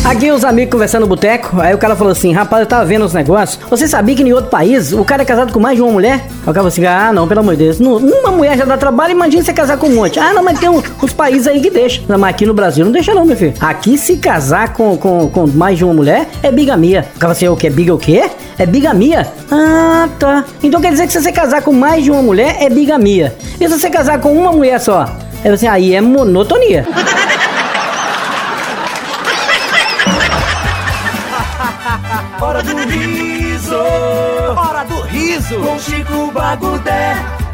Aqui os amigos conversando no boteco, aí o cara falou assim, rapaz, eu tava vendo os negócios, você sabia que em outro país o cara é casado com mais de uma mulher? Aí o cara falou assim, ah não, pelo amor de Deus, uma mulher já dá trabalho, imagina você casar com um monte. Ah não, mas tem uns países aí que deixa. Não, mas aqui no Brasil não deixa não, meu filho. Aqui se casar com mais de uma mulher é bigamia. O cara falou assim, o que? Biga o quê? É bigamia? Ah, tá. Então quer dizer que se você casar com mais de uma mulher é bigamia. E se você casar com uma mulher só? Aí assim, aí é monotonia. Hora do riso! Hora do riso! Com Chico Bagudé!